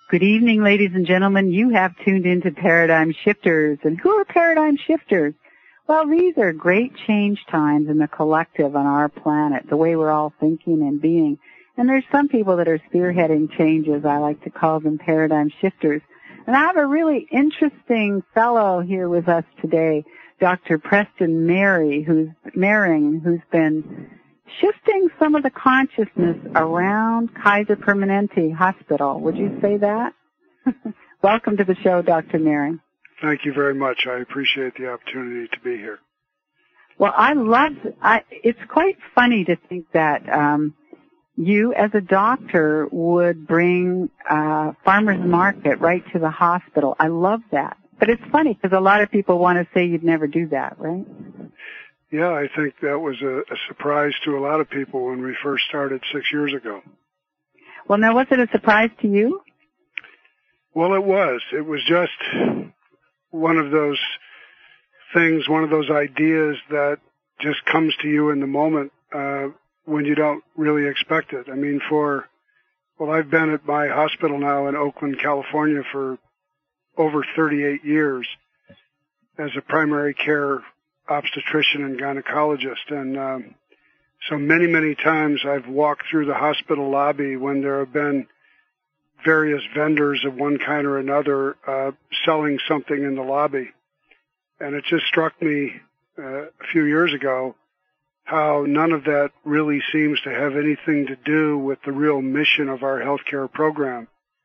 Good evening, ladies and gentlemen. You have tuned into Paradigm Shifters. And who are Paradigm Shifters? Well, these are great change times in the collective on our planet, the way we're all thinking and being. And there's some people that are spearheading changes. I like to call them Paradigm Shifters. And I have a really interesting fellow here with us today, Dr. Preston Mehring, who's been shifting some of the consciousness around Kaiser Permanente Hospital. Would you say that? Welcome to the show, Dr. Mehring. Thank you very much. I appreciate the opportunity to be here. Well, it's quite funny to think that you as a doctor would bring farmer's market right to the hospital. I love that. But it's funny because a lot of people want to say you'd never do that, right? Yeah, I think that was a surprise to a lot of people when we first started 6 years ago. Well, now, was it a surprise to you? Well, it was. It was just one of those things, one of those ideas that just comes to you in the moment when you don't really expect it. I mean, I've been at my hospital now in Oakland, California for over 38 years as a primary care obstetrician and gynecologist, and so many times I've walked through the hospital lobby when there have been various vendors of one kind or another selling something in the lobby, and it just struck me a few years ago how none of that really seems to have anything to do with the real mission of our healthcare program.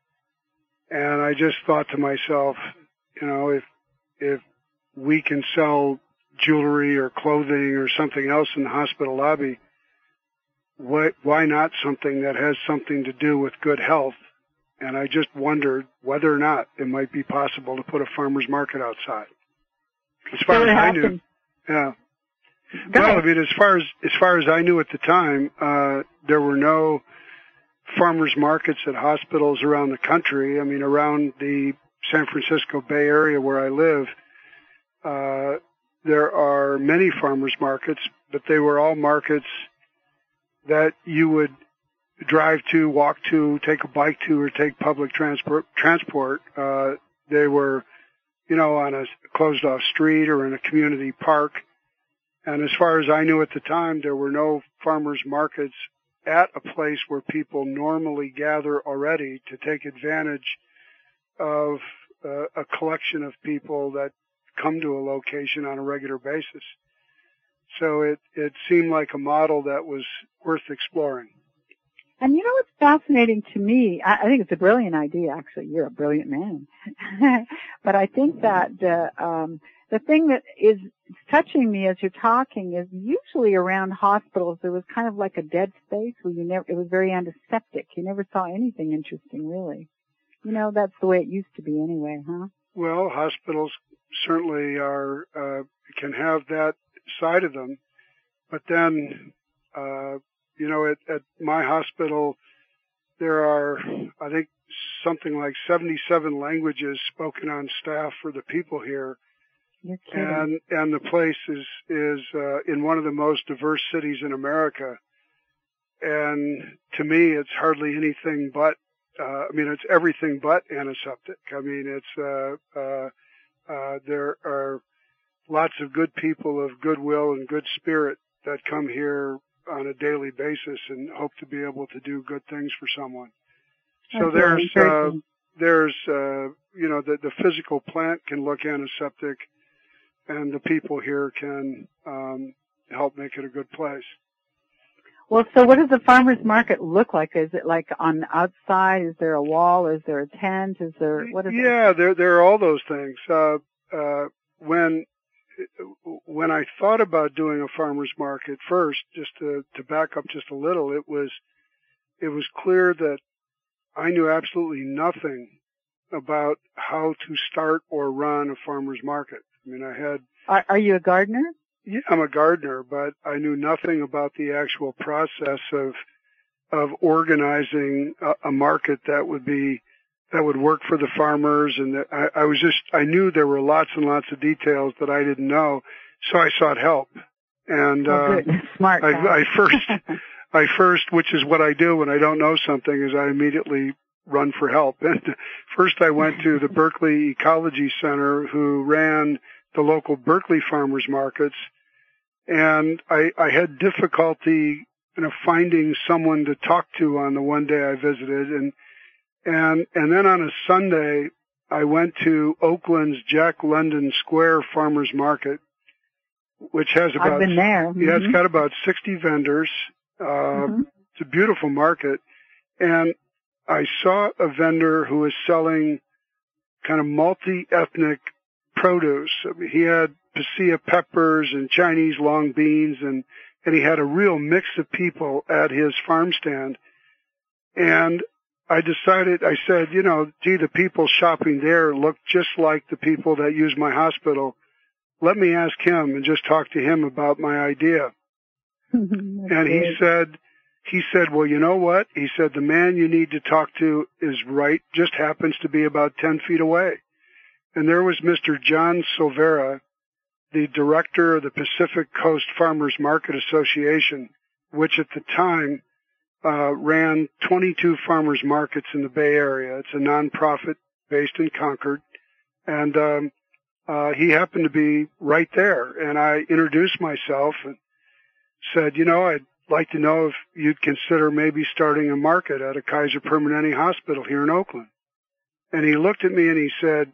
And I just thought to myself, you know, if we can sell jewelry or clothing or something else in the hospital lobby, why not something that has something to do with good health? And I just wondered whether or not it might be possible to put a farmer's market outside. As far as I knew, yeah. Well, I mean, as far as I knew at the time, there were no farmers markets at hospitals around the country. I mean, around the San Francisco Bay Area where I live, there are many farmers markets, but they were all markets that you would drive to, walk to, take a bike to, or take public transport. They were, you know, on a closed-off street or in a community park. And as far as I knew at the time, there were no farmers markets at a place where people normally gather already to take advantage of a collection of people that come to a location on a regular basis. So it seemed like a model that was worth exploring. And you know what's fascinating to me? I think it's a brilliant idea, actually. You're a brilliant man. But I think that the thing that is touching me as you're talking is usually around hospitals there was kind of like a dead space where it was very antiseptic. You never saw anything interesting, really. You know, that's the way it used to be anyway, huh? Well, hospitals certainly can have that side of them, but then, you know, at my hospital, there are, I think, something like 77 languages spoken on staff for the people here. You're kidding. And the place is in one of the most diverse cities in America. And to me, it's hardly anything but, it's everything but antiseptic. I mean, there are lots of good people of goodwill and good spirit that come here on a daily basis and hope to be able to do good things for someone. So there's you know, the physical plant can look antiseptic, and the people here can help make it a good place. Well, so what does the farmer's market look like? Is it like on the outside? Is there a wall? Is there a tent? Is there, what is it? Yeah, there are all those things. When I thought about doing a farmer's market first, just to back up just a little, it was clear that I knew absolutely nothing about how to start or run a farmer's market. I mean, I had... Are you a gardener? Yeah, I'm a gardener, but I knew nothing about the actual process of organizing a market that would work for the farmers, and I knew there were lots and lots of details that I didn't know, so I sought help. And good. Smart. I first, which is what I do when I don't know something, is I immediately run for help. And first I went to the Berkeley Ecology Center, who ran the local Berkeley farmers markets. And I had difficulty, finding someone to talk to on the one day I visited. And then on a Sunday, I went to Oakland's Jack London Square Farmers Market, which has about, I've been there. Mm-hmm. Yeah, it's got about 60 vendors. It's a beautiful market. And I saw a vendor who was selling kind of multi-ethnic produce. I mean, he had pasilla peppers and Chinese long beans, and he had a real mix of people at his farm stand. And I said, gee, the people shopping there look just like the people that use my hospital. Let me ask him and just talk to him about my idea. And he said, well, you know what? He said, the man you need to talk to is right, just happens to be about 10 feet away. And there was Mr. John Silvera, the director of the Pacific Coast Farmers Market Association, which at the time ran 22 farmers markets in the Bay Area. It's a nonprofit based in Concord. And he happened to be right there. And I introduced myself and said, I'd like to know if you'd consider maybe starting a market at a Kaiser Permanente hospital here in Oakland. And he looked at me and he said,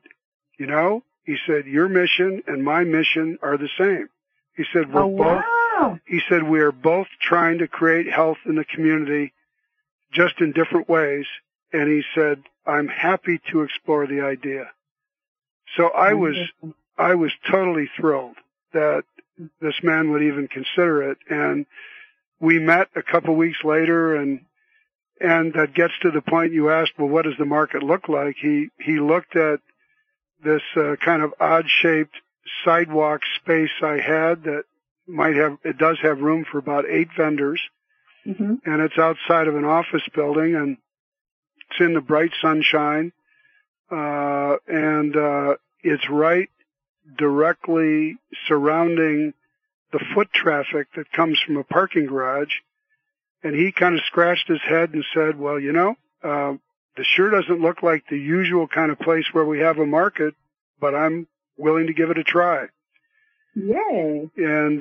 your mission and my mission are the same. He said, he said, we are both trying to create health in the community, just in different ways. And he said, I'm happy to explore the idea. So I was totally thrilled that this man would even consider it. And we met a couple weeks later, and that gets to the point you asked, well, what does the market look like? He looked at this kind of odd-shaped sidewalk space I had that it does have room for about 8 vendors, and it's outside of an office building, and it's in the bright sunshine, and it's right directly surrounding the foot traffic that comes from a parking garage. And he kind of scratched his head and said, well, this sure doesn't look like the usual kind of place where we have a market, but I'm willing to give it a try. Yay. And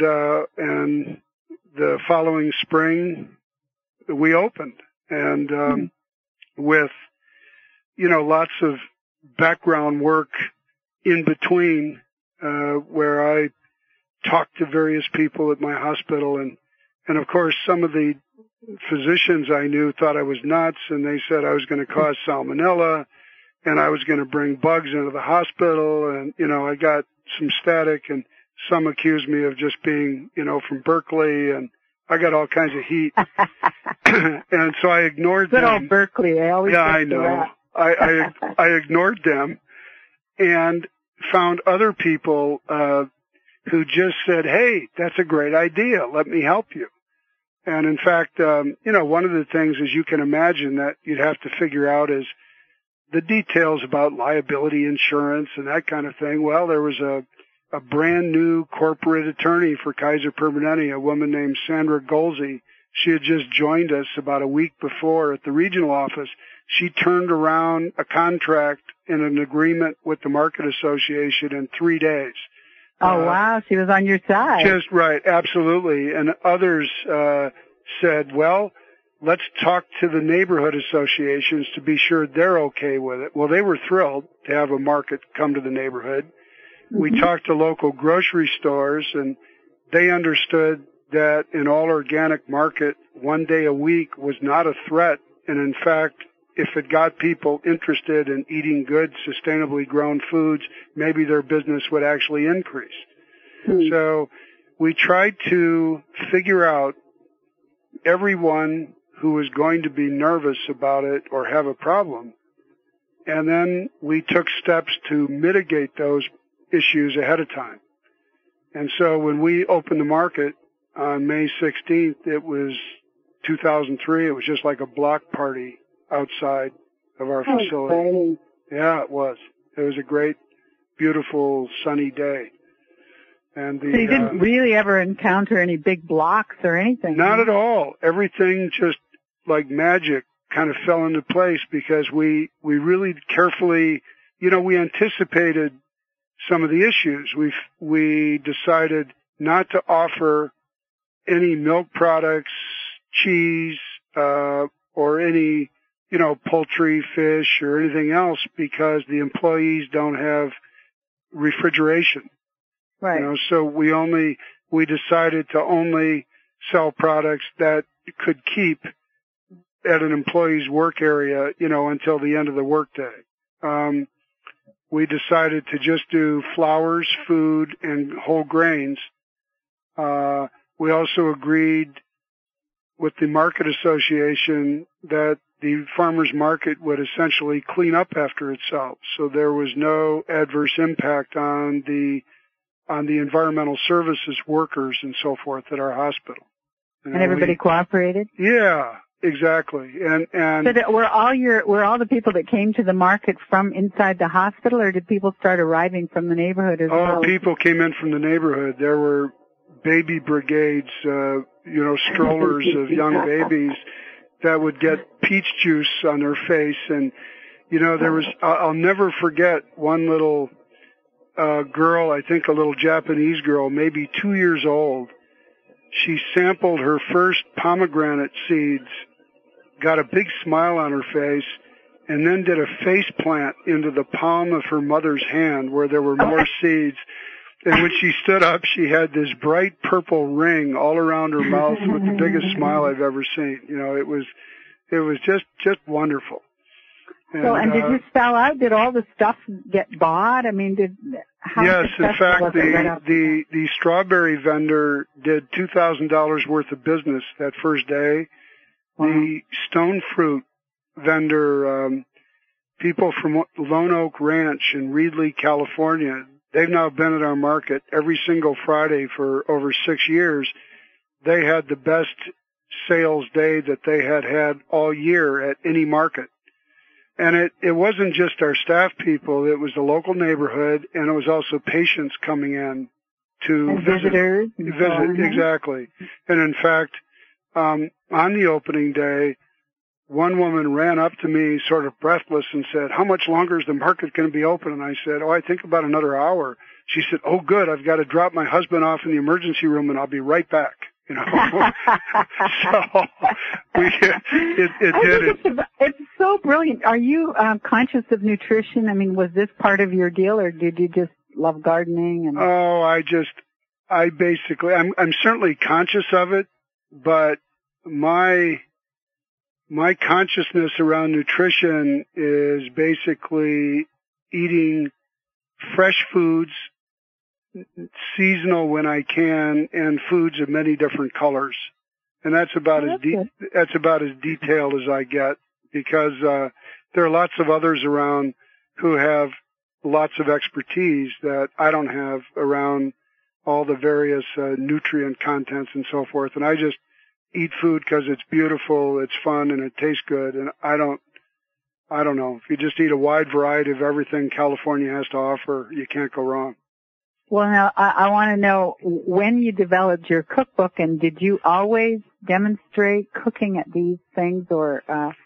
the following spring, we opened. And with, lots of background work in between, where I talked to various people at my hospital. And of course, some of the physicians I knew thought I was nuts, and they said I was going to cause salmonella and I was going to bring bugs into the hospital. And, I got some static, and some accused me of just being, from Berkeley, and I got all kinds of heat. And so I ignored them. Good old Berkeley. I know. I ignored them and found other people, who just said, hey, that's a great idea. Let me help you. And in fact, one of the things, as you can imagine, that you'd have to figure out is the details about liability insurance and that kind of thing. Well, there was a brand new corporate attorney for Kaiser Permanente, a woman named Sandra Golsey. She had just joined us about a week before at the regional office. She turned around a contract and an agreement with the Market Association in 3 days. Oh, wow. She was on your side. Just right. Absolutely. And others said, well, let's talk to the neighborhood associations to be sure they're okay with it. Well, they were thrilled to have a market come to the neighborhood. We talked to local grocery stores, and they understood that an all-organic market 1 day a week was not a threat. And in fact, if it got people interested in eating good, sustainably grown foods, maybe their business would actually increase. So we tried to figure out everyone who was going to be nervous about it or have a problem. And then we took steps to mitigate those issues ahead of time. And so when we opened the market on May 16th, it was 2003. It was just like a block party outside of our facility. Exciting. Yeah, it was. It was a great, beautiful, sunny day. And so you didn't really ever encounter any big blocks or anything? Not at all. Everything just like magic kind of fell into place because we really carefully, we anticipated some of the issues. We decided not to offer any milk products, cheese, or any, poultry, fish, or anything else because the employees don't have refrigeration. Right. So we decided to only sell products that could keep at an employee's work area, until the end of the workday. We decided to just do flours, food, and whole grains. We also agreed with the market association that the farmers market would essentially clean up after itself. So there was no adverse impact on the environmental services workers and so forth at our hospital. And everybody cooperated? Yeah, exactly. And so were all the people that came to the market from inside the hospital, or did people start arriving from the neighborhood as well? Oh, people came in from the neighborhood. There were baby brigades, strollers of young babies that would get peach juice on their face. And, I'll never forget one little girl, I think a little Japanese girl, maybe 2 years old. She sampled her first pomegranate seeds, got a big smile on her face, and then did a face plant into the palm of her mother's hand where there were more seeds. And when she stood up, she had this bright purple ring all around her mouth with the biggest smile I've ever seen. It was just wonderful. And did you sell out? Did all the stuff get bought? I mean, yes, in fact, the strawberry vendor did $2,000 worth of business that first day. Wow. The stone fruit vendor, people from Lone Oak Ranch in Reedley, California, they've now been at our market every single Friday for over 6 years. They had the best sales day that they had all year at any market. And it wasn't just our staff people, it was the local neighborhood, and it was also patients coming in to visitors. Exactly. And in fact, on the opening day, one woman ran up to me sort of breathless and said, "How much longer is the market going to be open?" And I said, "Oh, I think about another hour." She said, "Oh, good. I've got to drop my husband off in the emergency room and I'll be right back." So it's so brilliant. Are you conscious of nutrition? I mean, was this part of your deal, or did you just love gardening? I'm certainly conscious of it, but my consciousness around nutrition is basically eating fresh foods, seasonal when I can, and foods of many different colors. And that's about as detailed as I get, because there are lots of others around who have lots of expertise that I don't have around all the various nutrient contents and so forth. And I just eat food because it's beautiful, it's fun, and it tastes good. And I don't know. If you just eat a wide variety of everything California has to offer, you can't go wrong. Well, now, I want to know, when you developed your cookbook, and did you always demonstrate cooking at these things, or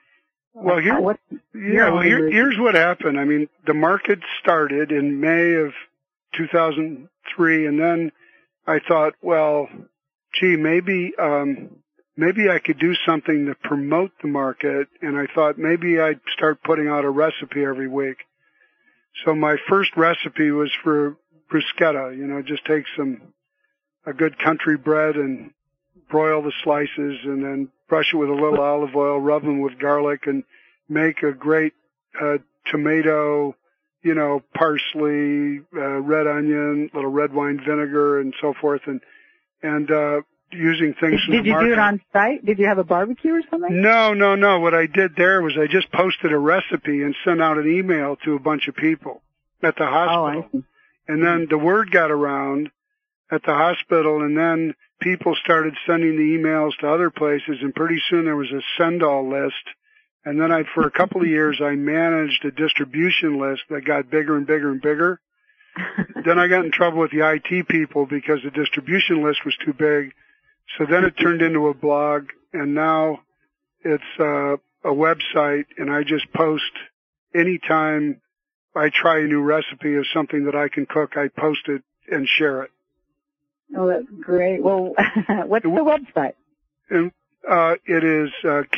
here's what happened. I mean, the market started in May of 2003, and then I thought, well, gee, maybe I could do something to promote the market, and I thought maybe I'd start putting out a recipe every week. So my first recipe was for bruschetta. Just take a good country bread and broil the slices, and then brush it with a little olive oil, rub them with garlic, and make a great tomato, parsley, red onion, little red wine vinegar, and so forth, and using things from the market. Did you do it on site? Did you have a barbecue or something? No. What I did there was I just posted a recipe and sent out an email to a bunch of people at the hospital. Oh, I see. And then the word got around at the hospital, and then people started sending the emails to other places, and pretty soon there was a send-all list. And then for a couple of years, I managed a distribution list that got bigger and bigger and bigger. Then I got in trouble with the IT people because the distribution list was too big. So then it turned into a blog, and now it's a a website, and I just post anytime I try a new recipe of something that I can cook. I post it and share it. Oh, that's great. Well, what's the website? And, it is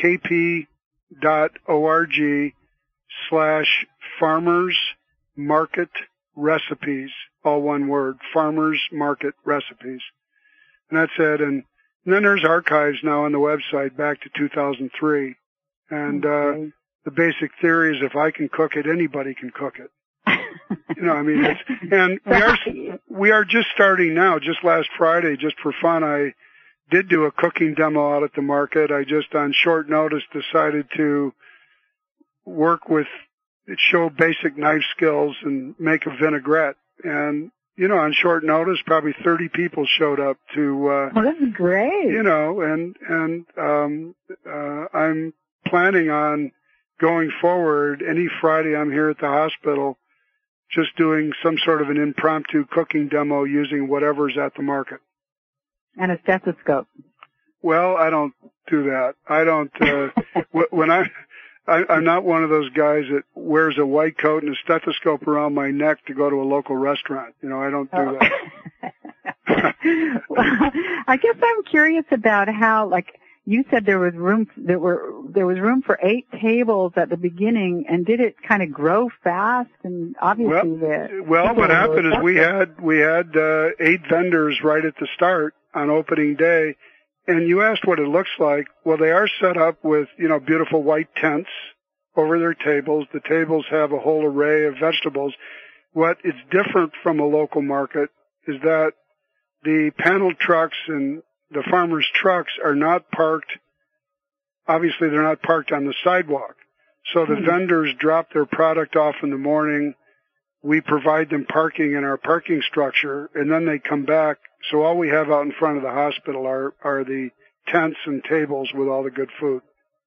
kp.org/farmers market recipes, all one word, farmers market recipes. And that's it. And then there's archives now on the website back to 2003. And the basic theory is if I can cook it, anybody can cook it. You know, I mean, we are just starting now. Just last Friday, just for fun, I did do a cooking demo out at the market. I just on short notice decided to show basic knife skills and make a vinaigrette. And, you know, on short notice, probably 30 people showed up to, that's great. You know, and I'm planning on going forward any Friday I'm here at the hospital, just doing some sort of an impromptu cooking demo using whatever's at the market. And a stethoscope. Well, I don't do that. I don't, when I'm not one of those guys that wears a white coat and a stethoscope around my neck to go to a local restaurant. You know, I don't do that. Well, I guess I'm curious about how, like, you said there was room for 8 tables at the beginning, and did it kind of grow fast? And obviously, well, what happened is we had 8 vendors right at the start on opening day, and you asked what it looks like. Well, they are set up with, you know, beautiful white tents over their tables. The tables have a whole array of vegetables. What is different from a local market is that the panel trucks and the farmers' trucks are not parked. Obviously, they're not parked on the sidewalk. So the vendors drop their product off in the morning. We provide them parking in our parking structure, and then they come back. So all we have out in front of the hospital are the tents and tables with all the good food.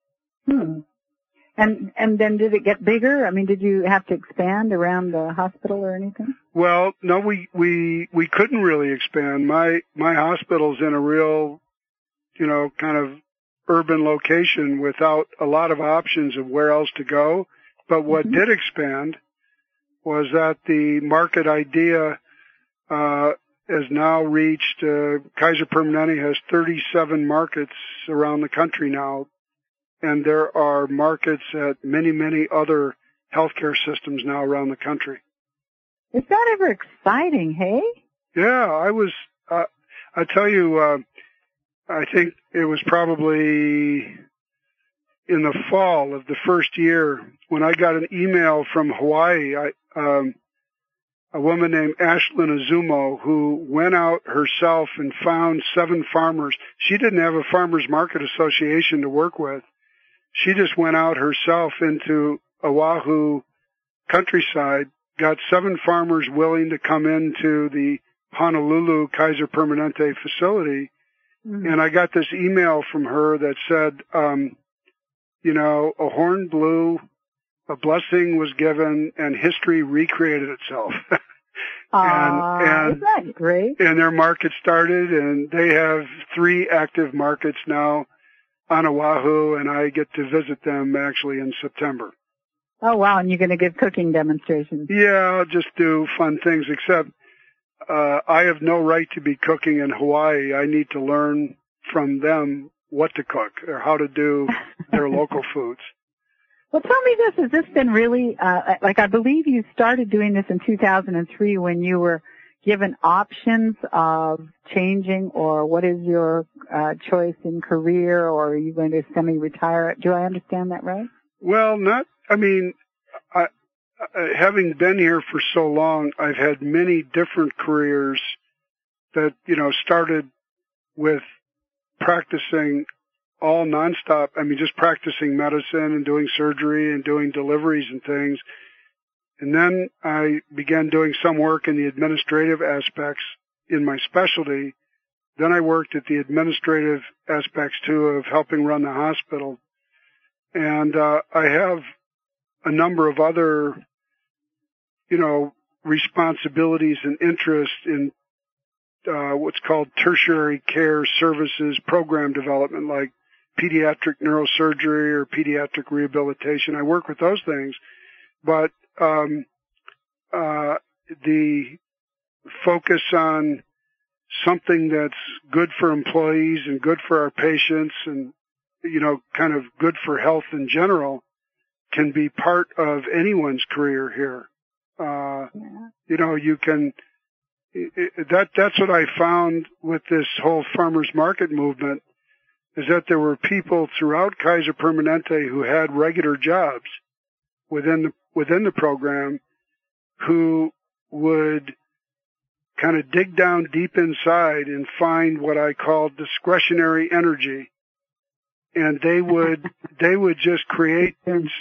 And then did it get bigger? I mean, did you have to expand around the hospital or anything? Well, no, we couldn't really expand. My hospital's in a real, you know, kind of urban location without a lot of options of where else to go. But what did expand was that the market idea has now reached, Kaiser Permanente has 37 markets around the country now, and there are markets at many, many other healthcare systems now around the country. Is that ever exciting, hey? Yeah, I tell you, I think it was probably in the fall of the first year when I got an email from Hawaii, a woman named Ashlyn Azumo, who went out herself and found 7 farmers. She didn't have a farmers market association to work with. She just went out herself into Oahu countryside, got 7 farmers willing to come into the Honolulu Kaiser Permanente facility. And I got this email from her that said, you know, a horn blew, a blessing was given, and history recreated itself. And isn't that great? And their market started, and they have 3 active markets now on Oahu, and I get to visit them actually in September. Oh, wow. And you're going to give cooking demonstrations? Yeah, I'll just do fun things, except I have no right to be cooking in Hawaii. I need to learn from them what to cook or how to do their local foods. Well, tell me this. Has this been really, like I believe you started doing this in 2003 when you were given options of changing, or what is your choice in career, or are you going to semi-retire? Do I understand that right? Well, having been here for so long, I've had many different careers that, you know, started with practicing all nonstop. I mean, just practicing medicine and doing surgery and doing deliveries and things. And then I began doing some work in the administrative aspects in my specialty. Then I worked at the administrative aspects, too, of helping run the hospital. And I have a number of other, you know, responsibilities and interests in what's called tertiary care services program development, like pediatric neurosurgery or pediatric rehabilitation. I work with those things, but the focus on something that's good for employees and good for our patients and, kind of good for health in general can be part of anyone's career here. You can, that's what I found with this whole farmers market movement, is that there were people throughout Kaiser Permanente who had regular jobs within the program who would kind of dig down deep inside and find what I call discretionary energy. And they would just create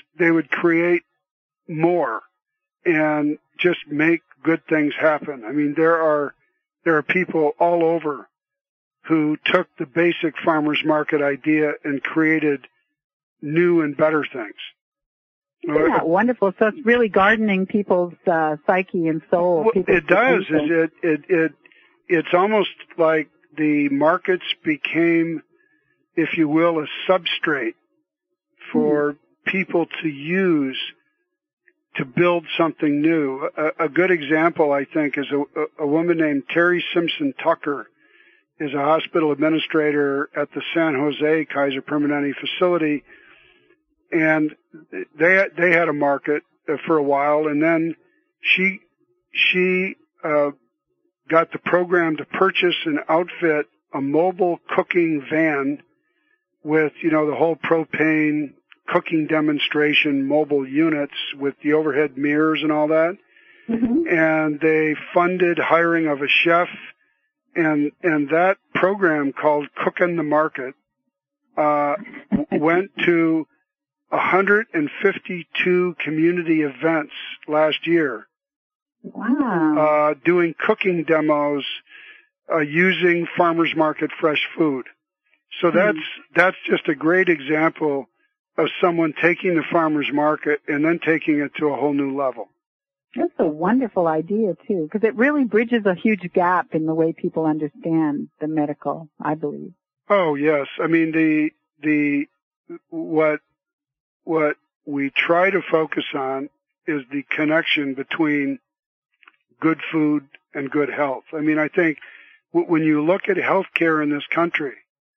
more and just make good things happen. I mean, there are people all over who took the basic farmers market idea and created new and better things. Isn't that wonderful? So it's really gardening people's psyche and soul. Well, it does. It's almost like the markets became, if you will, a substrate for people to use to build something new. A good example, I think, is a woman named Terry Simpson Tucker, is a hospital administrator at the San Jose Kaiser Permanente facility. And they had a market for a while, and then she got the program to purchase and outfit a mobile cooking van with, the whole propane cooking demonstration mobile units with the overhead mirrors and all that. Mm-hmm. And they funded hiring of a chef, and that program called Cookin' the Market went to 152 community events last year. Wow. Doing cooking demos, using farmers market fresh food. So that's just a great example of someone taking the farmers market and then taking it to a whole new level. That's a wonderful idea too, because it really bridges a huge gap in the way people understand the medical, I believe. Oh yes. I mean, what we try to focus on is the connection between good food and good health. I mean, I think when you look at healthcare in this country,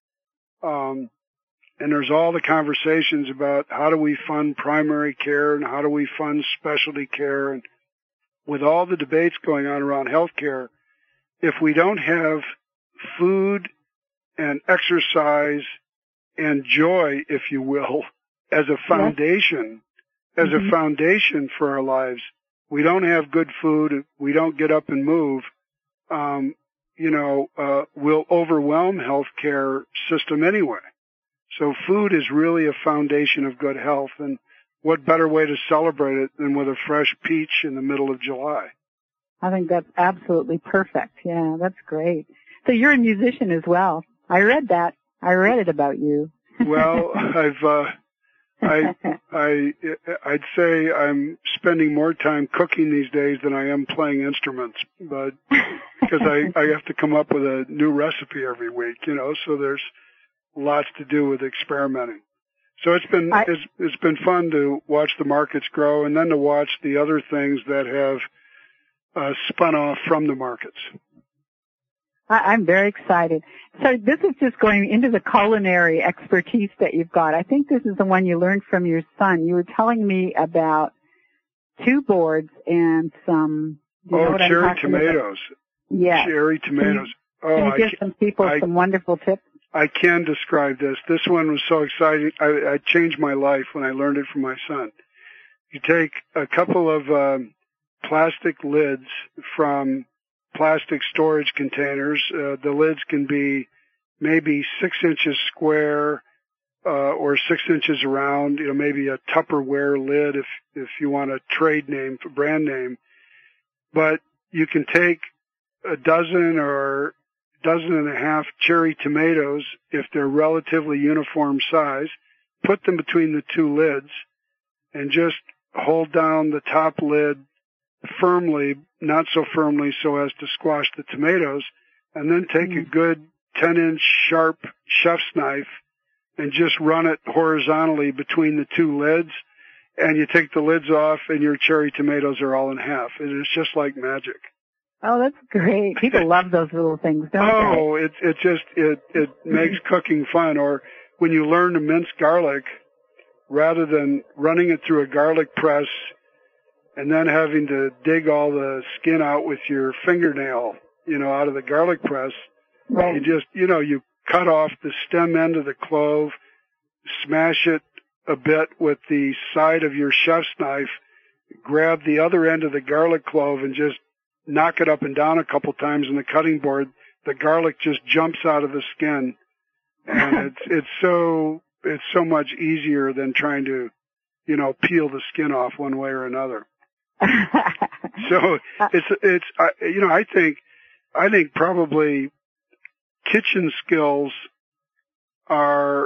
and there's all the conversations about how do we fund primary care and how do we fund specialty care, and with all the debates going on around healthcare, if we don't have food and exercise and joy, if you will, as a foundation, a foundation for our lives, we don't have good food, we don't get up and move, will overwhelm healthcare system anyway. So food is really a foundation of good health, and what better way to celebrate it than with a fresh peach in the middle of July? I think that's absolutely perfect. Yeah, that's gret. So you're a musician as well. I read that. I read it about you. Well, I'd say I'm spending more time cooking these days than I am playing instruments, but because I have to come up with a new recipe every week, so there's lots to do with experimenting. So it's been fun to watch the markets grow and then to watch the other things that have spun off from the markets. I'm very excited. So this is just going into the culinary expertise that you've got. I think this is the one you learned from your son. You were telling me about 2 boards and some... cherry tomatoes. Yeah. Cherry tomatoes. Can you give some people some wonderful tips? I can describe this. This one was so exciting. I changed my life when I learned it from my son. You take a couple of plastic lids from plastic storage containers. The lids can be maybe 6 inches square or 6 inches around, maybe a Tupperware lid if you want a trade name, brand name. But you can take a dozen or dozen and a half cherry tomatoes, if they're relatively uniform size, put them between the 2 lids, and just hold down the top lid firmly, not so firmly so as to squash the tomatoes, and then take a good 10-inch sharp chef's knife and just run it horizontally between the two lids, and you take the lids off and your cherry tomatoes are all in half, and it's just like magic. Oh, that's great. People love those little things, don't they? Oh, it makes cooking fun. Or when you learn to mince garlic, rather than running it through a garlic press and then having to dig all the skin out with your fingernail, out of the garlic press, right. You just, you cut off the stem end of the clove, smash it a bit with the side of your chef's knife, grab the other end of the garlic clove and just knock it up and down a couple times on the cutting board. The garlic just jumps out of the skin, and it's so much easier than trying to, peel the skin off one way or another. So I think probably kitchen skills are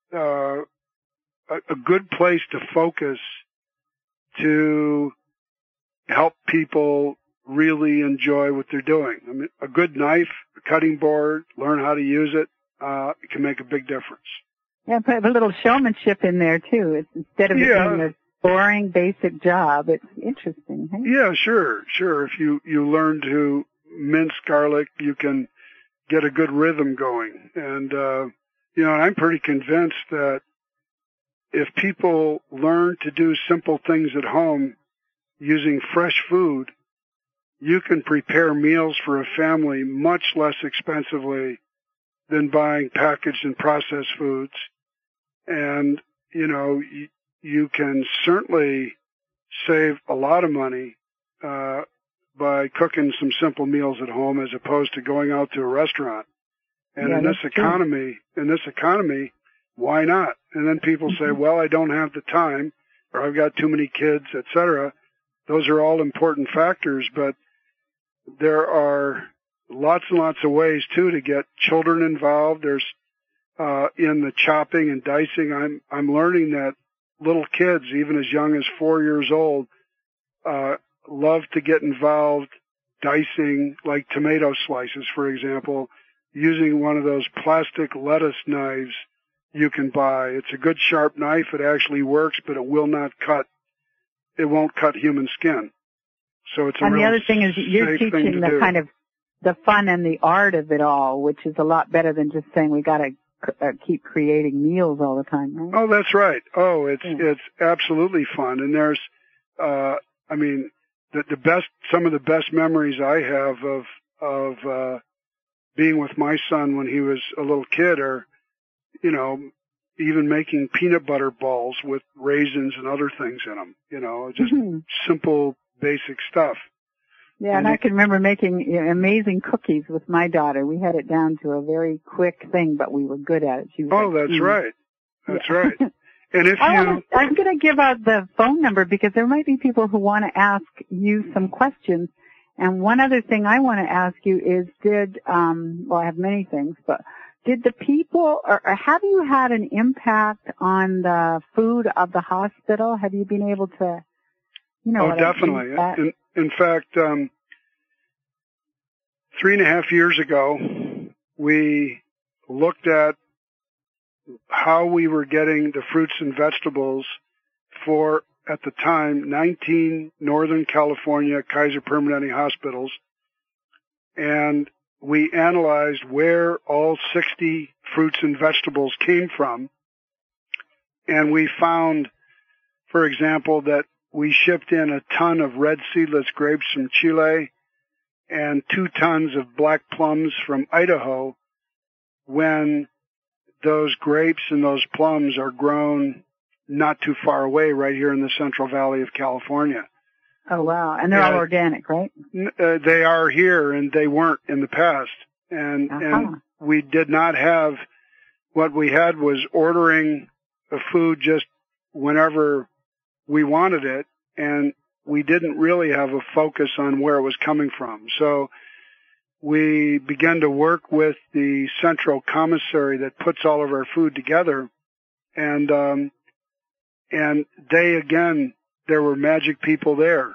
a good place to focus to help people really enjoy what they're doing. I mean, a good knife, a cutting board, learn how to use it, it can make a big difference. Yeah, put a little showmanship in there too. It's instead of it being a boring, basic job, it's interesting. Hey? Yeah, sure. If you learn to mince garlic, you can get a good rhythm going. And, and I'm pretty convinced that if people learn to do simple things at home using fresh food, you can prepare meals for a family much less expensively than buying packaged and processed foods. And, you can certainly save a lot of money by cooking some simple meals at home as opposed to going out to a restaurant. And in this economy, why not? And then people say, well, I don't have the time, or I've got too many kids, etc. Those are all important factors, but there are lots and lots of ways too to get children involved. There's in the chopping and dicing. I'm learning that little kids, even as young as 4 years old, love to get involved dicing, like tomato slices, for example, using one of those plastic lettuce knives you can buy. It's a good sharp knife. It actually works, but it will not cut. It won't cut human skin. So it's a and real the other thing is you're teaching the kind of the fun and the art of it all, which is a lot better than just saying we got to keep creating meals all the time, right? Oh, that's right. Oh, it's absolutely fun. And there's, some of the best memories I have of being with my son when he was a little kid are, even making peanut butter balls with raisins and other things in them, just simple, basic stuff. Yeah, and I can remember making amazing cookies with my daughter. We had it down to a very quick thing, but we were good at it. She was that's right. That's right. And if I'm going to give out the phone number because there might be people who want to ask you some questions. And one other thing I want to ask you is I have many things, but did the people, or have you had an impact on the food of the hospital? Have you been able to, Oh, definitely. In fact, 3.5 years ago, we looked at how we were getting the fruits and vegetables for, at the time, 19 Northern California Kaiser Permanente hospitals, and we analyzed where all 60 fruits and vegetables came from, and we found, for example, that we shipped in a ton of red seedless grapes from Chile and 2 tons of black plums from Idaho, when those grapes and those plums are grown not too far away, right here in the Central Valley of California. Oh, wow. And they're all organic, right? They are here, and they weren't in the past. And we did not have, what we had was ordering the food just whenever we wanted it, and we didn't really have a focus on where it was coming from. So we began to work with the central commissary that puts all of our food together, and they, again, there were magic people there.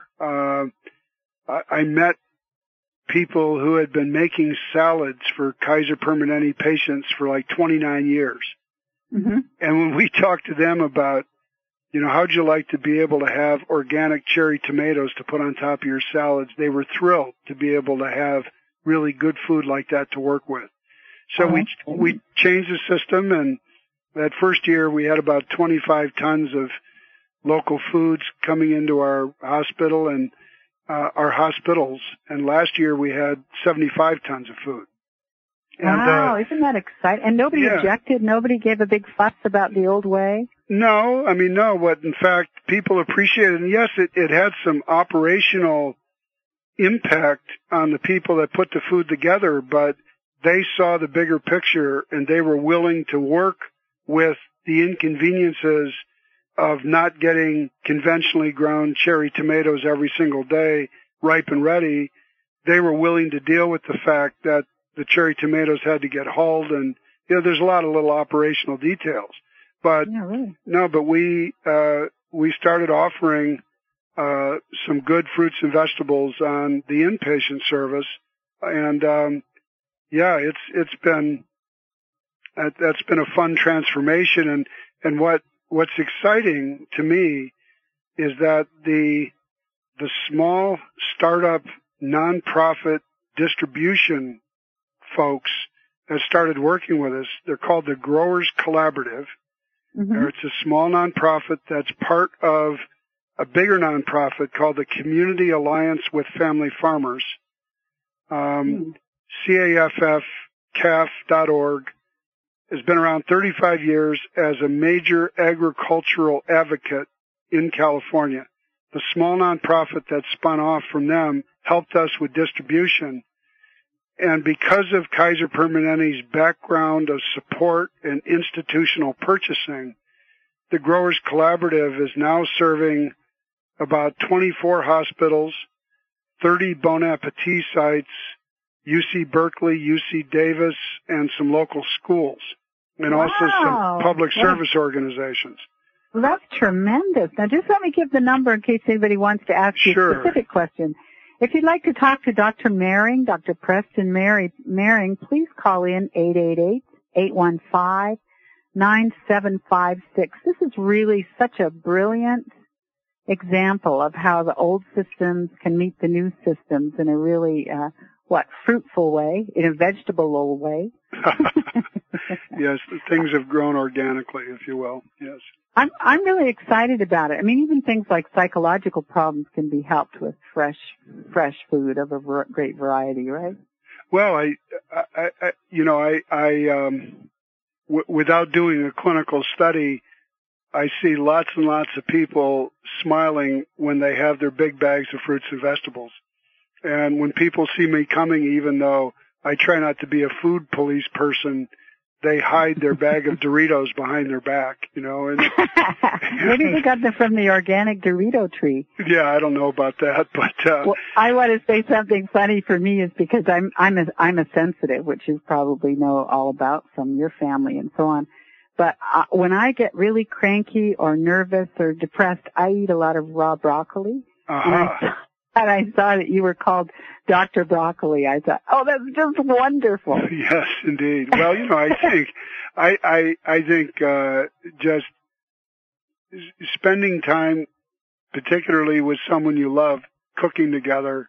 I met people who had been making salads for Kaiser Permanente patients for like 29 years. Mm-hmm. And when we talked to them about, how'd you like to be able to have organic cherry tomatoes to put on top of your salads, they were thrilled to be able to have really good food like that to work with. So we changed the system, and that first year we had about 25 tons of local foods coming into our hospital and our hospitals. And last year we had 75 tons of food. And, wow, isn't that exciting? And nobody objected? Nobody gave a big fuss about the old way? No, no. What, in fact, people appreciated, and yes, it had some operational impact on the people that put the food together, but they saw the bigger picture, and they were willing to work with the inconveniences of not getting conventionally ground cherry tomatoes every single day, ripe and ready. They were willing to deal with the fact that the cherry tomatoes had to get hulled, and there's a lot of little operational details. But but we started offering some good fruits and vegetables on the inpatient service, and it's been that's been a fun transformation. And what's exciting to me is that the small startup nonprofit distribution folks that started working with us, they're called the Growers Collaborative. Mm-hmm. It's a small nonprofit that's part of a bigger nonprofit called the Community Alliance with Family Farmers. CAFF.org has been around 35 years as a major agricultural advocate in California. The small nonprofit that spun off from them helped us with distribution. And because of Kaiser Permanente's background of support and institutional purchasing, the Growers Collaborative is now serving about 24 hospitals, 30 Bon Appetit sites, UC Berkeley, UC Davis, and some local schools, and also some public service organizations. Well, that's tremendous. Now, just let me give the number in case anybody wants to ask you a specific question. If you'd like to talk to Dr. Mehring, Dr. Preston Mehring, please call in 888-815-9756. This is really such a brilliant example of how the old systems can meet the new systems in a really, fruitful way, in a vegetable way. Yes, things have grown organically, if you will. Yes. I'm really excited about it. I mean, even things like psychological problems can be helped with fresh food of a great variety, right? Well, without doing a clinical study, I see lots and lots of people smiling when they have their big bags of fruits and vegetables. And when people see me coming, even though I try not to be a food police person, they hide their bag of Doritos behind their back, And maybe they got them from the organic Dorito tree. Yeah, I don't know about that, but well, I want to say something funny for me is because I'm a sensitive, which you probably know all about from your family and so on. But when I get really cranky or nervous or depressed, I eat a lot of raw broccoli. Uh-huh. And I saw that you were called Dr. Broccoli. I thought, oh, that's just wonderful. Yes, indeed. Well, I think just spending time, particularly with someone you love, cooking together,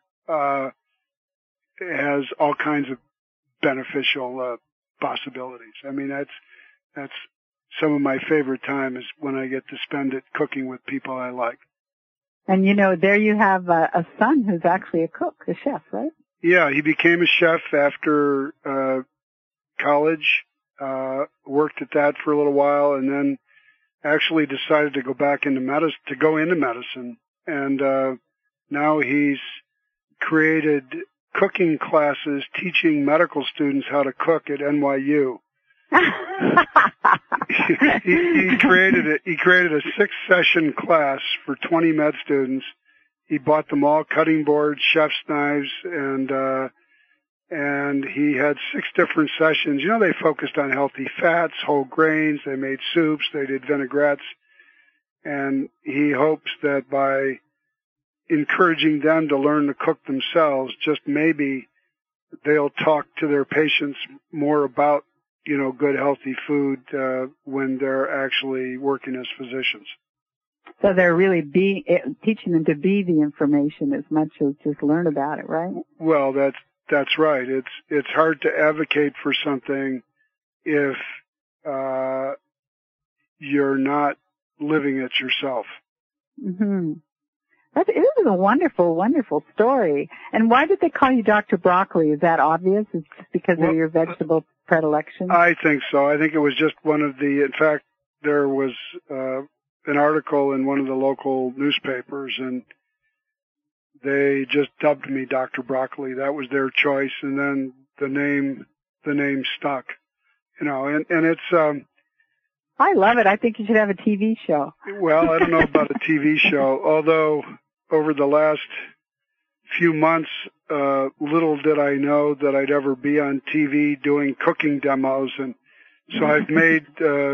has all kinds of beneficial possibilities. I mean, that's some of my favorite time is when I get to spend it cooking with people I like. And there you have a son who's actually a cook, a chef, right? Yeah, he became a chef after college, worked at that for a little while, and then actually decided to go into medicine. And now he's created cooking classes teaching medical students how to cook at NYU. he created a 6-session class for 20 med students. He bought them all cutting boards, chef's knives, and he had 6 different sessions. They focused on healthy fats, whole grains, they made soups, they did vinaigrettes, and he hopes that by encouraging them to learn to cook themselves, just maybe they'll talk to their patients more about good healthy food when they're actually working as physicians. So they're really teaching them to be the information as much as just learn about it, right? Well, that's right. It's hard to advocate for something if you're not living it yourself. Mm-hmm. It is a wonderful, wonderful story. And why did they call you Dr. Broccoli? Is that obvious? It's just because of your vegetable predilection? I think so. I think it was just in fact, there was an article in one of the local newspapers, and they just dubbed me Dr. Broccoli. That was their choice, and then the name stuck. And it's I love it. I think you should have a TV show. Well, I don't know about a TV show, although over the last few months, little did I know that I'd ever be on TV doing cooking demos, and so I've made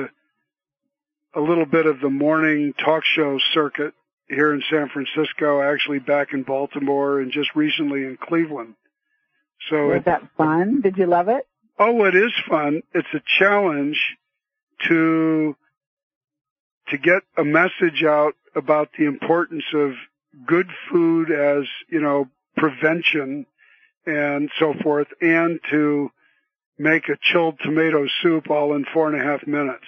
a little bit of the morning talk show circuit here in San Francisco, actually back in Baltimore, and just recently in Cleveland. So was that fun? Did you love it? Oh, it is fun. It's a challenge to get a message out about the importance of good food as, prevention and so forth, and to make a chilled tomato soup all in 4.5 minutes.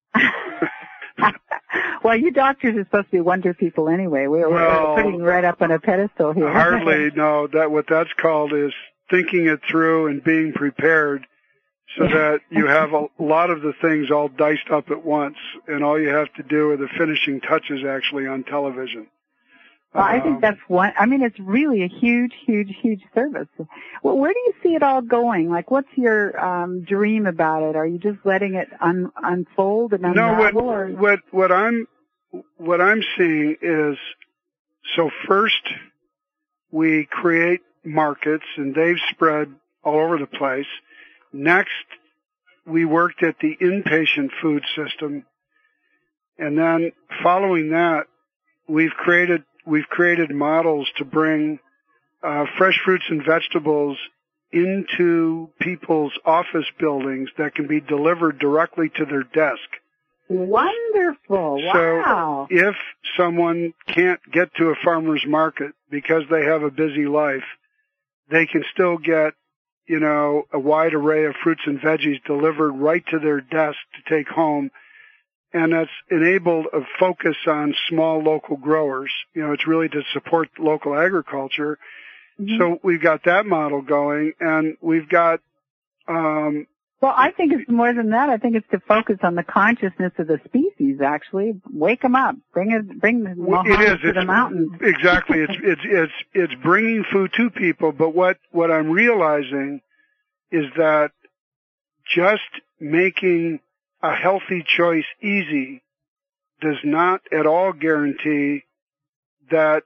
Well, you doctors are supposed to be wonder people anyway. We're putting right up on a pedestal here. Hardly. No, what that's called is thinking it through and being prepared, so that you have a lot of the things all diced up at once, and all you have to do are the finishing touches actually on television. Well, I think that's one. I mean, it's really a huge, huge, huge service. Well, where do you see it all going? Like, what's your dream about it? Are you just letting it unfold and unravel? No, what I'm seeing is, so first we create markets, and they've spread all over the place. Next, we worked at the inpatient food system, and then following that, we've created models to bring fresh fruits and vegetables into people's office buildings that can be delivered directly to their desk. Wonderful! Wow! So if someone can't get to a farmer's market because they have a busy life, they can still get a wide array of fruits and veggies delivered right to their desk to take home. And that's enabled a focus on small local growers. It's really to support local agriculture. Mm-hmm. So we've got that model going, and we've got, well, I think it's more than that. I think it's to focus on the consciousness of the species, actually. Wake them up. Bring the Mohammed to the mountains. Exactly. It's bringing food to people, but what I'm realizing is that just making a healthy choice easy does not at all guarantee that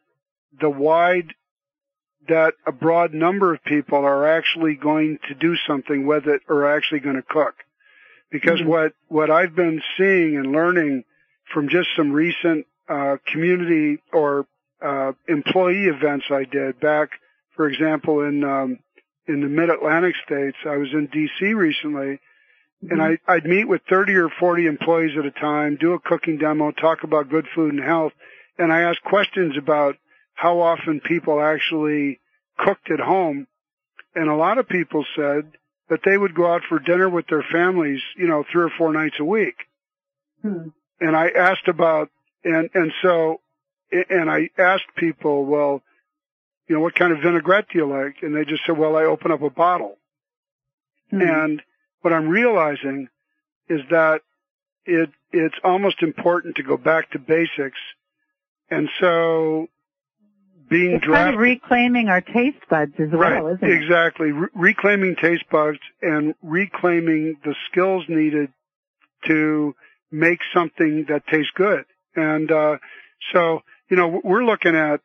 a broad number of people are actually going to do something with it or are actually going to cook. Because what I've been seeing and learning from just some recent community or employee events I did back, for example, in the Mid-Atlantic states. I was in D.C. recently, and I'd meet with 30 or 40 employees at a time, do a cooking demo, talk about good food and health, and I asked questions about how often people actually cooked at home. And a lot of people said that they would go out for dinner with their families, 3 or 4 nights a week. And I asked about, and I asked people, well, what kind of vinaigrette do you like? And they just said, well, I open up a bottle. And what I'm realizing is that it's almost important to go back to basics. And so being kind of reclaiming our taste buds as well, isn't it? Exactly. Reclaiming taste buds and reclaiming the skills needed to make something that tastes good. And so, we're looking at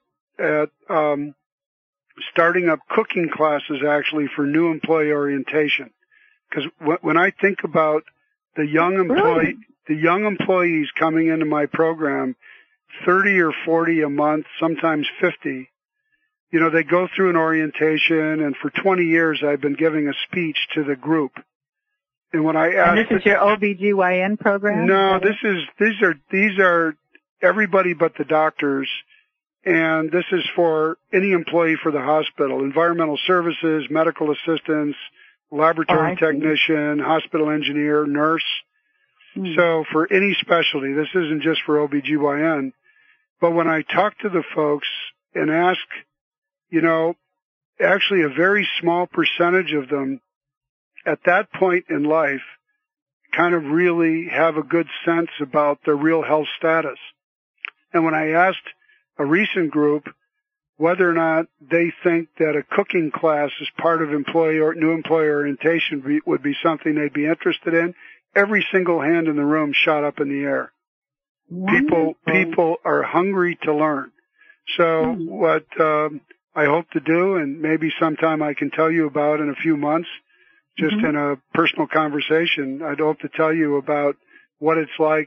starting up cooking classes actually for new employee orientation. Because when I think about the young employees coming into my program, 30 or 40 a month, sometimes 50, they go through an orientation, and for 20 years I've been giving a speech to the group. And when I asked, and this is your OBGYN program? No, these are everybody but the doctors, and this is for any employee for the hospital: environmental services, medical assistants, laboratory technician, hospital engineer, nurse. So for any specialty, this isn't just for OBGYN. But when I talk to the folks and ask, actually a very small percentage of them at that point in life kind of really have a good sense about their real health status. And when I asked a recent group whether or not they think that a cooking class as part of new employee orientation would be something they'd be interested in, every single hand in the room shot up in the air. People are hungry to learn. So what I hope to do, and maybe sometime I can tell you about in a few months, just in a personal conversation, I'd hope to tell you about what it's like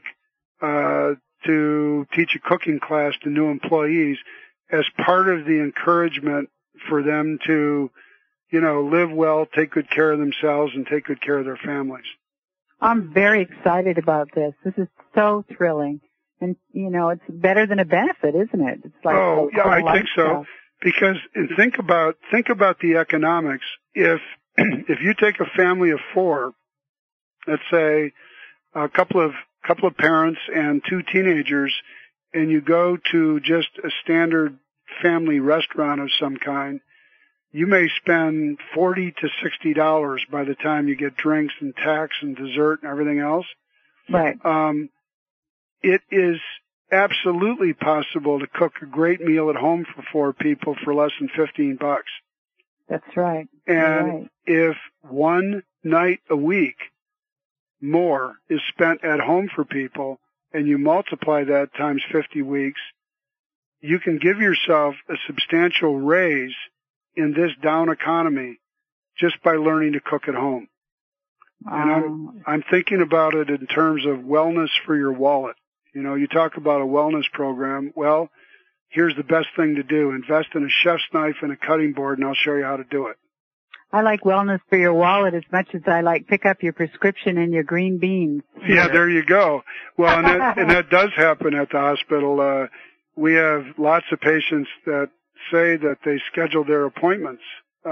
to teach a cooking class to new employees as part of the encouragement for them to, live well, take good care of themselves, and take good care of their families. I'm very excited about this. This is so thrilling. And, it's better than a benefit, isn't it? It's like I think so. Because think about the economics. If you take a family of 4, let's say a couple of parents and 2 teenagers, and you go to just a standard family restaurant of some kind, you may spend $40 to $60 by the time you get drinks and tax and dessert and everything else. Right. It is absolutely possible to cook a great meal at home for 4 people for less than $15. That's right. And if one night a week more is spent at home for people, and you multiply that times 50 weeks, you can give yourself a substantial raise in this down economy just by learning to cook at home. And I'm thinking about it in terms of wellness for your wallet. You talk about a wellness program. Well, here's the best thing to do. Invest in a chef's knife and a cutting board, and I'll show you how to do it. I like wellness for your wallet as much as I like pick up your prescription and your green beans. Yeah, there you go. Well, and that does happen at the hospital. We have lots of patients that say that they schedule their appointments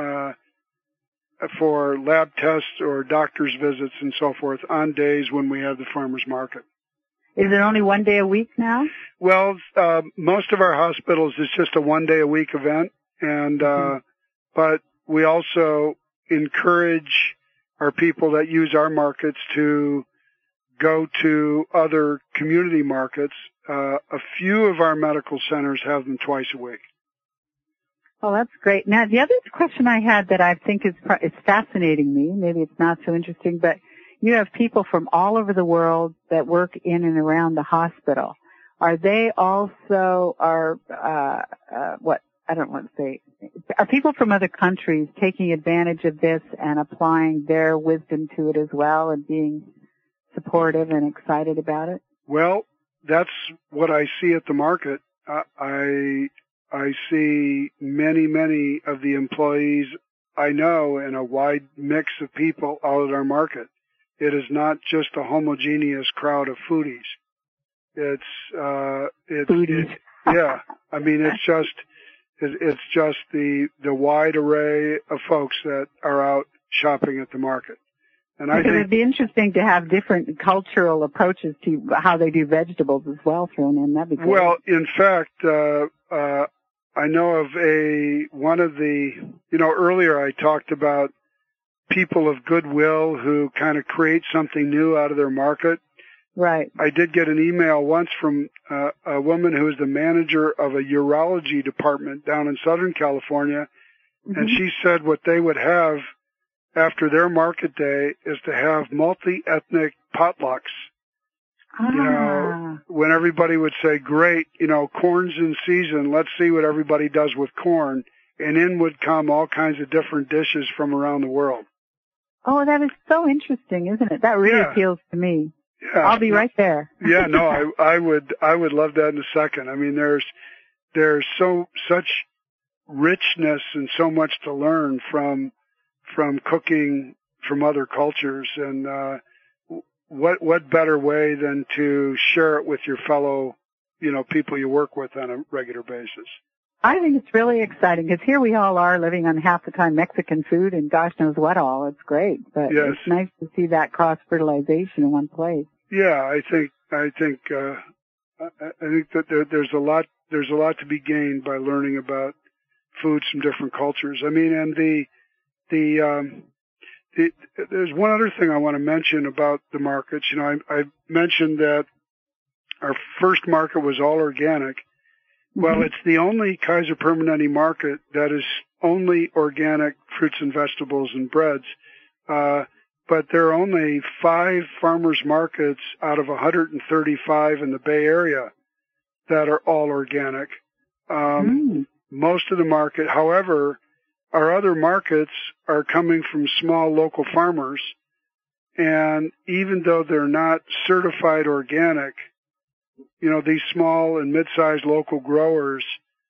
for lab tests or doctor's visits and so forth on days when we have the farmers market. Is it only one day a week now? Well, most of our hospitals is just a one-day-a-week event, and but we also encourage our people that use our markets to go to other community markets. A few of our medical centers have them twice a week. Oh, that's great. Now, the other question I had that I think is fascinating me, maybe it's not so interesting, but you have people from all over the world that work in and around the hospital. Are they also, are people from other countries taking advantage of this and applying their wisdom to it as well and being supportive and excited about it? Well, that's what I see at the market. I see many of the employees I know and a wide mix of people out at our market. It is not just a homogeneous crowd of foodies. It's foodies. I mean, it's just the wide array of folks that are out shopping at the market. And I think it'd be interesting to have different cultural approaches to how they do vegetables as well thrown in. That'd be great. Well, in fact, I know of earlier I talked about people of goodwill who kind of create something new out of their market. Right. I did get an email once from a woman who is the manager of a urology department down in Southern California, and she said what they would have after their market day is to have multi-ethnic potlucks. When everybody would say, great, corn's in season, let's see what everybody does with corn, and in would come all kinds of different dishes from around the world. Oh, that is so interesting, isn't it? That really appeals to me. Yeah. I'll be right there. Yeah, no, I would love that in a second. I mean, there's such richness and so much to learn from cooking from other cultures. And what better way than to share it with your fellow, people you work with on a regular basis? I think it's really exciting because here we all are living on half the time Mexican food and gosh knows what all. It's great, but yes. It's nice to see that cross-fertilization in one place. Yeah, I think that there's a lot to be gained by learning about foods from different cultures. I mean, and there's one other thing I want to mention about the markets. I mentioned that our first market was all organic. Well, it's the only Kaiser Permanente market that is only organic fruits and vegetables and breads. But there are only 5 farmers markets out of 135 in the Bay Area that are all organic. Most of the market, however, our other markets are coming from small local farmers. And even though they're not certified organic, these small and mid-sized local growers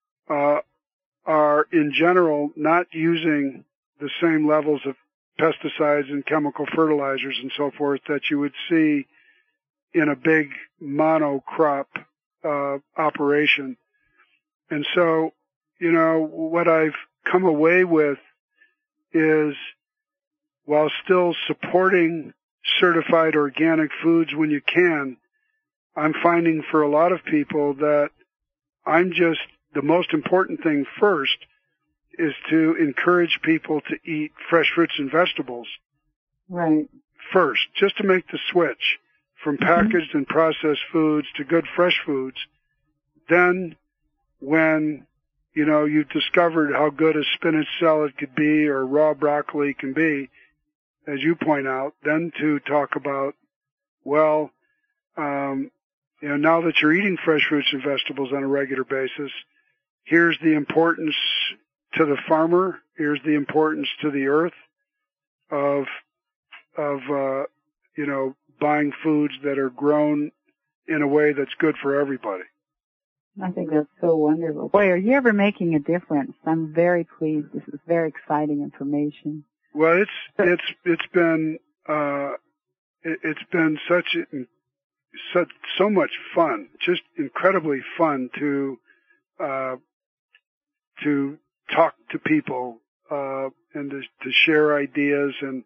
are in general not using the same levels of pesticides and chemical fertilizers and so forth that you would see in a big monocrop operation. And so, what I've come away with is, while still supporting certified organic foods when you can, I'm finding for a lot of people that the most important thing first is to encourage people to eat fresh fruits and vegetables. Right. First, just to make the switch from packaged and processed foods to good fresh foods. Then, when, you've discovered how good a spinach salad could be or raw broccoli can be, as you point out, then to talk about, now that you're eating fresh fruits and vegetables on a regular basis, here's the importance to the farmer, here's the importance to the earth of buying foods that are grown in a way that's good for everybody. I think that's so wonderful. Boy, are you ever making a difference? I'm very pleased. This is very exciting information. Well, it's been so much fun, just incredibly fun to talk to people and to share ideas, and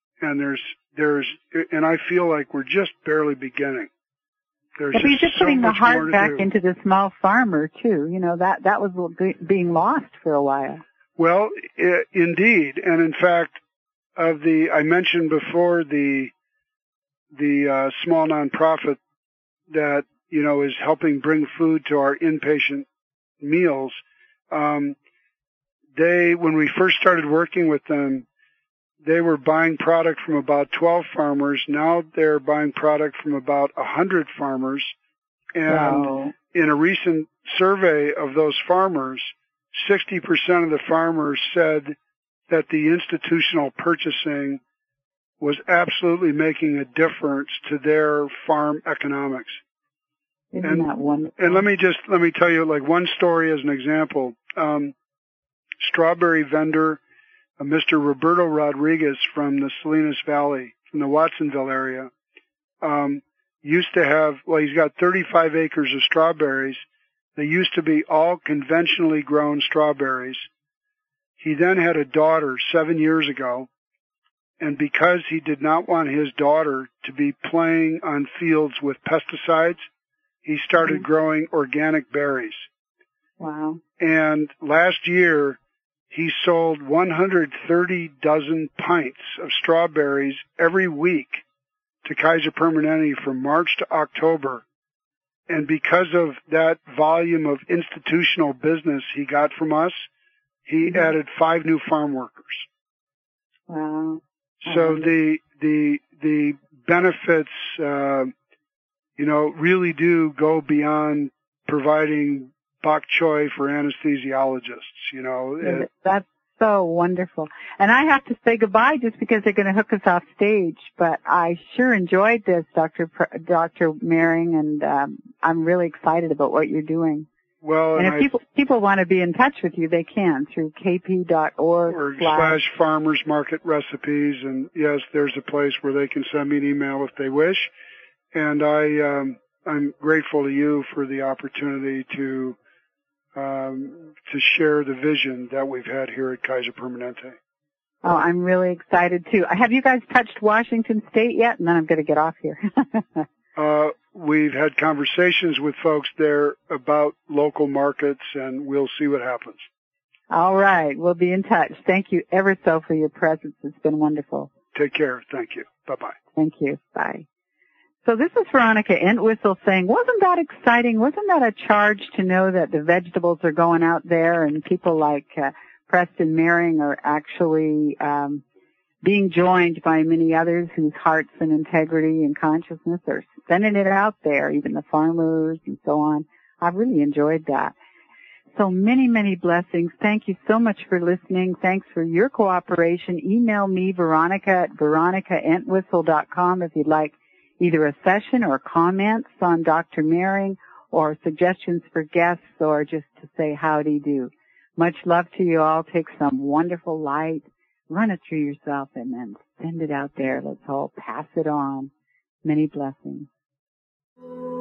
I feel like we're just barely beginning. You're just putting the heart back into the small farmer too. That was being lost for a while. Well, indeed, and in fact, I mentioned before the small nonprofit that is helping bring food to our inpatient meals. When we first started working with them, they were buying product from about 12 farmers. Now they're buying product from about 100 farmers. And in a recent survey of those farmers, 60% of the farmers said that the institutional purchasing was absolutely making a difference to their farm economics. Isn't that wonderful? And let me tell you one story as an example. Strawberry vendor, Mr. Roberto Rodriguez from the Salinas Valley, from the Watsonville area, used to have, he's got 35 acres of strawberries. They used to be all conventionally grown strawberries. He then had a daughter 7 years ago, and because he did not want his daughter to be playing on fields with pesticides, he started growing organic berries. Wow. And last year, he sold 130 dozen pints of strawberries every week to Kaiser Permanente from March to October. And because of that volume of institutional business he got from us, he added 5 new farm workers. Wow. So the benefits, really do go beyond providing bok choy for anesthesiologists, That's so wonderful. And I have to say goodbye just because they're going to hook us off stage, but I sure enjoyed this, Dr. Mehring, and I'm really excited about what you're doing. Well, and if people want to be in touch with you, they can through kp.org/farmers market recipes. And yes, there's a place where they can send me an email if they wish. And I'm grateful to you for the opportunity to share the vision that we've had here at Kaiser Permanente. Oh, I'm really excited too. Have you guys touched Washington State yet? And then I'm going to get off here. We've had conversations with folks there about local markets, and we'll see what happens. All right. We'll be in touch. Thank you ever so for your presence. It's been wonderful. Take care. Thank you. Bye-bye. Thank you. Bye. So this is Veronica Entwistle saying, wasn't that exciting? Wasn't that a charge to know that the vegetables are going out there and people like Preston Mehring are actually being joined by many others whose hearts and integrity and consciousness are sending it out there, even the farmers and so on. I've really enjoyed that. So many, many blessings. Thank you so much for listening. Thanks for your cooperation. Email me, veronicaentwistle.com, if you'd like either a session or comments on Dr. Mehring or suggestions for guests or just to say howdy do. Much love to you all. Take some wonderful light, run it through yourself, and then send it out there. Let's all pass it on. Many blessings.